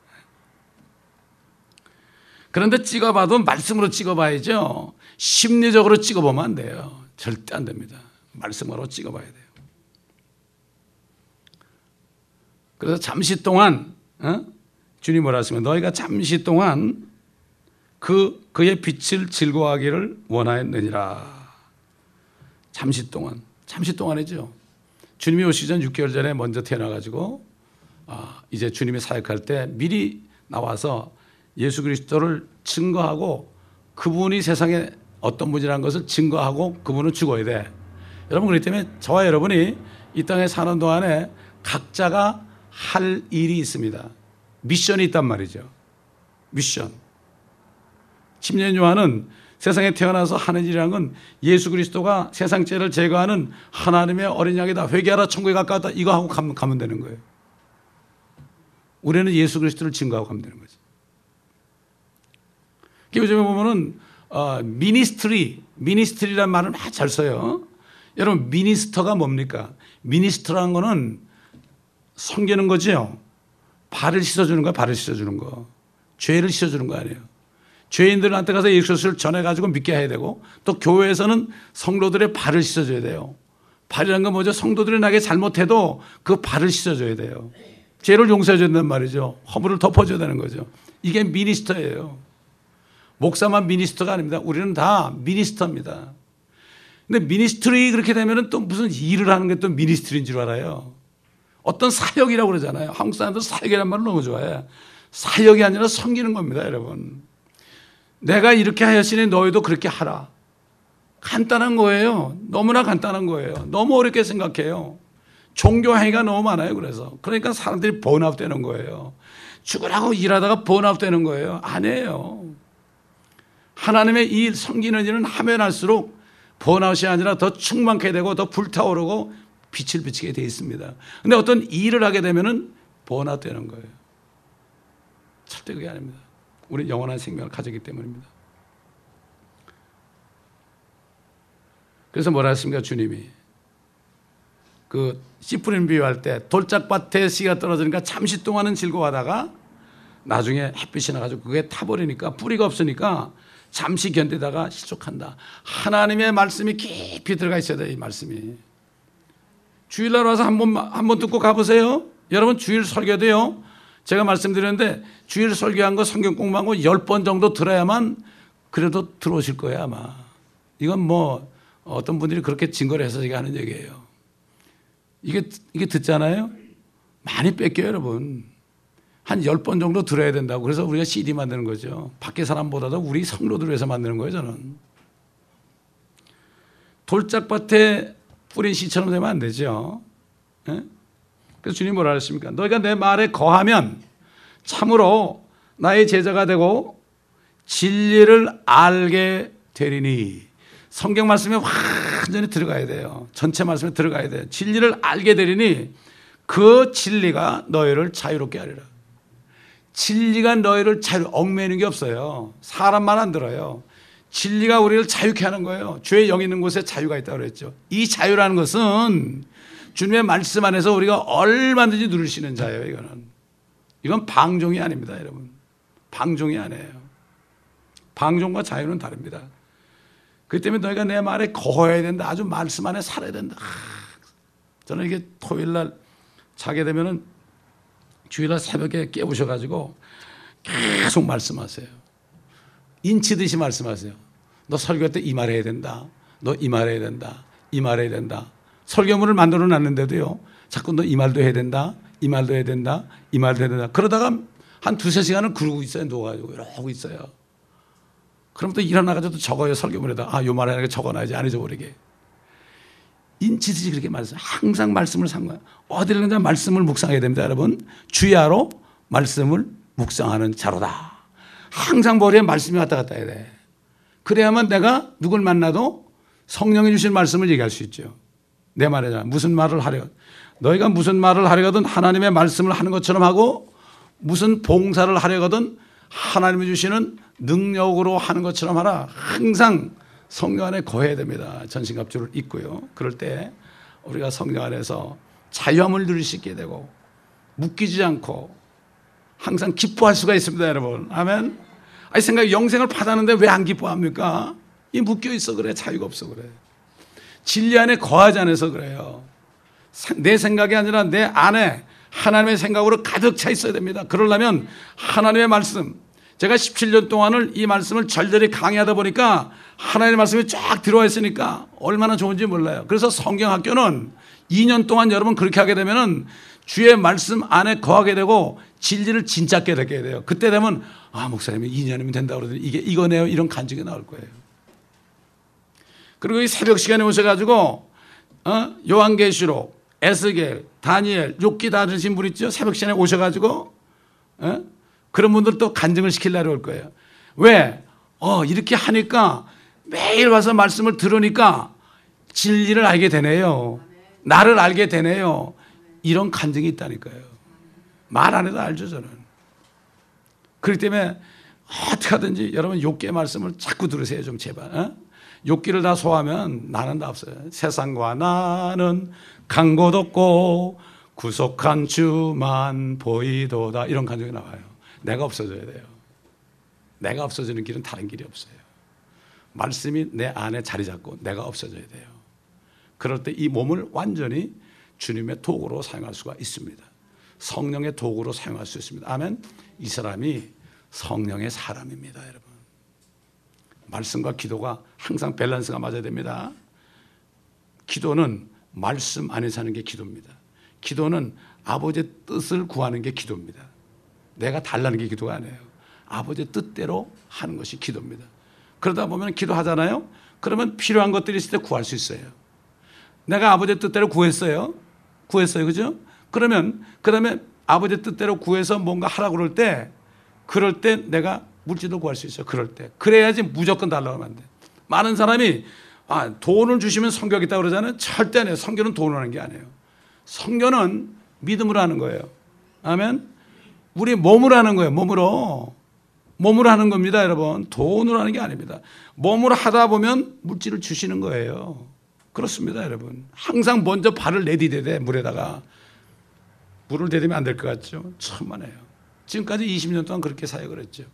그런데 찍어봐도 말씀으로 찍어봐야죠. 심리적으로 찍어보면 안 돼요. 절대 안 됩니다. 말씀으로 찍어봐야 돼요. 그래서 잠시 동안 어? 주님 뭐라 하시면 너희가 잠시 동안 그, 그의 빛을 즐거워하기를 원하였느니라. 잠시 동안. 잠시 동안이죠. 주님이 오시기 전 육 개월 전에 먼저 태어나가지고 아, 이제 주님이 사역할 때 미리 나와서 예수 그리스도를 증거하고 그분이 세상에 어떤 분이라는 것을 증거하고 그분은 죽어야 돼. 여러분 그렇기 때문에 저와 여러분이 이 땅에 사는 동안에 각자가 할 일이 있습니다. 미션이 있단 말이죠. 미션. 침례 요한은 세상에 태어나서 하는 일이라는 건 예수 그리스도가 세상 죄를 제거하는 하나님의 어린 양이다. 회개하라 천국에 가까웠다. 이거 하고 가면, 가면 되는 거예요. 우리는 예수 그리스도를 증거하고 가면 되는 거죠. 요즘에 보면은 어, 미니스트리, 미니스트리라는 말을 잘 써요. 여러분 미니스터가 뭡니까? 미니스터라는 거는 섬기는 거죠. 발을 씻어주는 거야. 발을 씻어주는 거. 죄를 씻어주는 거 아니에요. 죄인들한테 가서 예수 그리스도를 전해가지고 믿게 해야 되고 또 교회에서는 성도들의 발을 씻어줘야 돼요. 발이라는 건 뭐죠? 성도들이 나게 잘못해도 그 발을 씻어줘야 돼요. 죄를 용서해줘야 된단 말이죠. 허물을 덮어줘야 되는 거죠. 이게 미니스터예요. 목사만 미니스터가 아닙니다. 우리는 다 미니스터입니다. 근데 미니스트리 그렇게 되면 또 무슨 일을 하는 게 또 미니스트리인 줄 알아요. 어떤 사역이라고 그러잖아요. 한국 사람들 사역이라는 말을 너무 좋아해. 사역이 아니라 섬기는 겁니다, 여러분. 내가 이렇게 하였으니 너희도 그렇게 하라. 간단한 거예요. 너무나 간단한 거예요. 너무 어렵게 생각해요. 종교 행위가 너무 많아요. 그래서 그러니까 사람들이 번아웃 되는 거예요. 죽으라고 일하다가 번아웃 되는 거예요. 아니에요. 하나님의 일, 섬기는 일은 하면 할수록 번아웃이 아니라 더 충만케 되고 더 불타오르고 빛을 비치게 되어 있습니다. 그런데 어떤 일을 하게 되면은 번아웃 되는 거예요. 절대 그게 아닙니다. 우리 영원한 생명을 가졌기 때문입니다. 그래서 뭐라 했습니까? 주님이 그 씨 뿌리는 비유할 때 돌짝밭에 씨가 떨어지니까 잠시 동안은 즐거워하다가 나중에 햇빛이 나가지고 그게 타버리니까 뿌리가 없으니까 잠시 견디다가 실족한다. 하나님의 말씀이 깊이 들어가 있어야 돼요. 이 말씀이. 주일날 와서 한번 한번 듣고 가보세요. 여러분 주일 설교도요. 제가 말씀드렸는데 주일 설교한 거 성경 공부한 거 열 번 정도 들어야만 그래도 들어오실 거예요 아마. 이건 뭐 어떤 분들이 그렇게 증거를 해서 제가 하는 얘기예요. 이게 이게 듣잖아요. 많이 뺏겨요 여러분. 한 열 번 정도 들어야 된다고. 그래서 우리가 씨디 만드는 거죠. 밖에 사람보다도 우리 성도들 위해서 만드는 거예요 저는. 돌짝밭에 뿌린 씨처럼 되면 안 되죠. 네? 그래서 주님 뭐라 하셨습니까? 너희가 내 말에 거하면 참으로 나의 제자가 되고 진리를 알게 되리니. 성경 말씀에 완전히 들어가야 돼요. 전체 말씀에 들어가야 돼요. 진리를 알게 되리니 그 진리가 너희를 자유롭게 하리라. 진리가 너희를 자유, 얽매이는 게 없어요. 사람 말 안 들어요. 진리가 우리를 자유케 하는 거예요. 죄의 영 있는 곳에 자유가 있다고 그랬죠. 이 자유라는 것은 주님의 말씀 안에서 우리가 얼마든지 누릴 수 있는 자예요. 이거는. 이건 방종이 아닙니다 여러분. 방종이 아니에요. 방종과 자유는 다릅니다. 그렇기 때문에 너희가 내 말에 거해야 된다. 아주 말씀 안에 살아야 된다. 아, 저는 이게 토요일 날 자게 되면은 주일날 새벽에 깨우셔가지고 계속 말씀하세요. 인치듯이 말씀하세요. 너 설교할 때 이 말 해야 된다. 너 이 말 해야 된다. 이 말 해야 된다. 설교문을 만들어 놨는데도요. 자꾸 너 이 말도 해야 된다. 이 말도 해야 된다. 이 말도 해야 된다. 그러다가 한 두세 시간을 그러고 있어요. 누워가지고 이러고 있어요. 그럼 또 일어나가지고 또 적어요. 설교문에다. 아, 요 말 하나 적어놔야지. 안 잊어버리게. 인치듯이 그렇게 말씀. 항상 말씀을 상관. 어디를 가나 말씀을 묵상해야 됩니다. 여러분. 주야로 말씀을 묵상하는 자로다. 항상 머리에 말씀이 왔다 갔다 해야 돼. 그래야만 내가 누굴 만나도 성령이 주신 말씀을 얘기할 수 있죠. 내 말이잖아. 무슨 말을 하려. 너희가 무슨 말을 하려거든 하나님의 말씀을 하는 것처럼 하고 무슨 봉사를 하려거든 하나님이 주시는 능력으로 하는 것처럼 하라. 항상 성령 안에 거해야 됩니다. 전신갑주를 입고요. 그럴 때 우리가 성령 안에서 자유함을 누릴 수 있게 되고 묶이지 않고 항상 기뻐할 수가 있습니다. 여러분. 아멘. 아니 생각에 영생을 받았는데 왜 안 기뻐합니까? 이 묶여 있어 그래. 자유가 없어 그래. 진리 안에 거하지 않아서 그래요. 내 생각이 아니라 내 안에 하나님의 생각으로 가득 차 있어야 됩니다. 그러려면 하나님의 말씀, 제가 십칠 년 동안을 이 말씀을 절절히 강의하다 보니까 하나님의 말씀이 쫙 들어와 있으니까 얼마나 좋은지 몰라요. 그래서 성경학교는 이 년 동안 여러분 그렇게 하게 되면은 주의 말씀 안에 거하게 되고 진리를 진짜 깨닫게 돼요. 그때 되면 아 목사님이 이 년이면 된다고 그러더니 이게 이거네요. 이런 간증이 나올 거예요. 그리고 이 새벽 시간에 오셔가지고 어? 요한계시록, 에스겔, 다니엘, 욥기 다 들으신 분 있죠? 새벽 시간에 오셔가지고 어? 그런 분들 또 간증을 시키려고 올 거예요. 왜? 어, 이렇게 하니까 매일 와서 말씀을 들으니까 진리를 알게 되네요. 나를 알게 되네요. 이런 간증이 있다니까요. 말 안 해도 알죠, 저는. 그렇기 때문에 어떻게 하든지 여러분 욥기의 말씀을 자꾸 들으세요, 좀 제발. 어? 욥기를 다 소화하면 나는 다 없어요. 세상과 나는 간 곳 없고 구속한 주만 보이도다. 이런 간증이 나와요. 내가 없어져야 돼요. 내가 없어지는 길은 다른 길이 없어요. 말씀이 내 안에 자리 잡고 내가 없어져야 돼요. 그럴 때 이 몸을 완전히 주님의 도구로 사용할 수가 있습니다. 성령의 도구로 사용할 수 있습니다. 아멘. 이 사람이 성령의 사람입니다, 여러분. 말씀과 기도가 항상 밸런스가 맞아야 됩니다. 기도는 말씀 안에서 하는 게 기도입니다. 기도는 아버지의 뜻을 구하는 게 기도입니다. 내가 달라는 게 기도가 아니에요. 아버지의 뜻대로 하는 것이 기도입니다. 그러다 보면 기도하잖아요. 그러면 필요한 것들이 있을 때 구할 수 있어요. 내가 아버지의 뜻대로 구했어요. 구했어요. 그죠? 그러면 그 다음에 아버지 뜻대로 구해서 뭔가 하라고 그럴 때 그럴 때 내가 물질도 구할 수 있어요. 그럴 때. 그래야지 무조건 달라고 하면 안 돼. 많은 사람이 아, 돈을 주시면 성교가 있다고 그러잖아요. 절대 아니에요. 성교는 돈으로 하는 게 아니에요. 성교는 믿음으로 하는 거예요. 아멘. 우리 몸으로 하는 거예요. 몸으로. 몸으로 하는 겁니다, 여러분. 돈으로 하는 게 아닙니다. 몸으로 하다 보면 물질을 주시는 거예요. 그렇습니다, 여러분. 항상 먼저 발을 내디뎌야 돼, 물에다가. 물을 내디면 안 될 것 같죠? 천만에요. 지금까지 이십 년 동안 그렇게 사역을 했죠.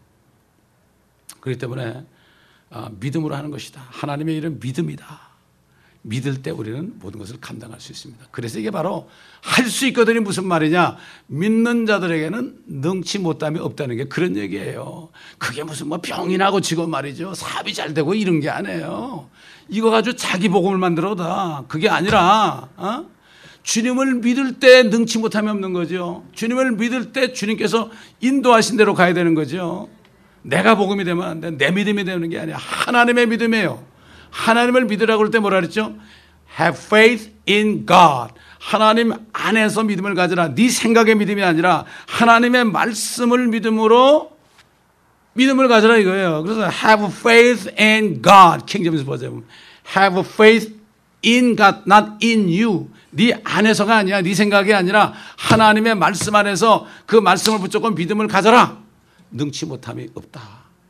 그렇기 때문에 아, 믿음으로 하는 것이다. 하나님의 일은 믿음이다. 믿을 때 우리는 모든 것을 감당할 수 있습니다. 그래서 이게 바로 할 수 있거든이 무슨 말이냐. 믿는 자들에게는 능치 못함이 없다는 게 그런 얘기예요. 그게 무슨 뭐 병이 나고 지고 말이죠. 사업이 잘 되고 이런 게 아니에요. 이거 가지고 자기 복음을 만들어다. 그게 아니라 어? 주님을 믿을 때 능치 못함이 없는 거죠. 주님을 믿을 때 주님께서 인도하신 대로 가야 되는 거죠. 내가 복음이 되면 안 돼. 내 믿음이 되는 게 아니야. 하나님의 믿음이에요. 하나님을 믿으라고 할 때 뭐라 그랬죠? Have faith in God. 하나님 안에서 믿음을 가져라. 네 생각의 믿음이 아니라 하나님의 말씀을 믿음으로 믿음을 가져라 이거예요. 그래서 have faith in God. 킹제임스 버전. Have faith in God, not in you. 네 안에서가 아니야. 네 생각이 아니라 하나님의 말씀 안에서 그 말씀을 붙잡고 믿음을 가져라. 능치 못함이 없다.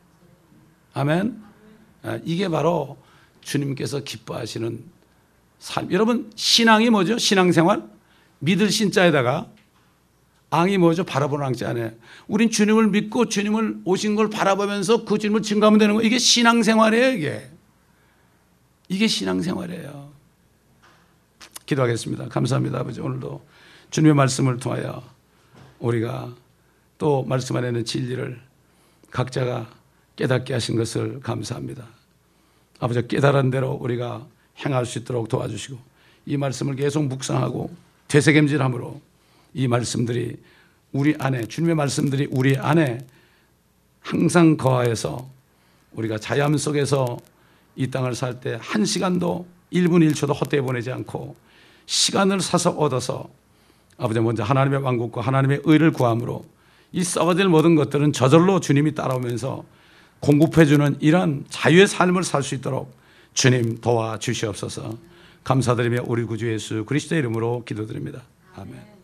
아멘. 이게 바로 주님께서 기뻐하시는 삶. 여러분 신앙이 뭐죠? 신앙생활? 믿을 신자에다가 앙이 뭐죠? 바라보는 앙자 안에. 우린 주님을 믿고 주님을 오신 걸 바라보면서 그 주님을 증거하면 되는 거예요. 이게 신앙생활이에요. 이게. 이게 신앙생활이에요. 기도하겠습니다. 감사합니다. 아버지. 오늘도 주님의 말씀을 통하여 우리가 또 말씀 안에 있는 진리를 각자가 깨닫게 하신 것을 감사합니다. 아버지 깨달은 대로 우리가 행할 수 있도록 도와주시고 이 말씀을 계속 묵상하고 되새김질함으로 이 말씀들이 우리 안에 주님의 말씀들이 우리 안에 항상 거하여서 우리가 자연 속에서 이 땅을 살 때 한 시간도 일 분 일 초도 헛되이 보내지 않고 시간을 사서 얻어서 아버지 먼저 하나님의 왕국과 하나님의 의를 구함으로 이 썩어질 모든 것들은 저절로 주님이 따라오면서 공급해 주는 이런 자유의 삶을 살 수 있도록 주님 도와주시옵소서. 감사드리며 우리 구주 예수 그리스도의 이름으로 기도드립니다. 아멘.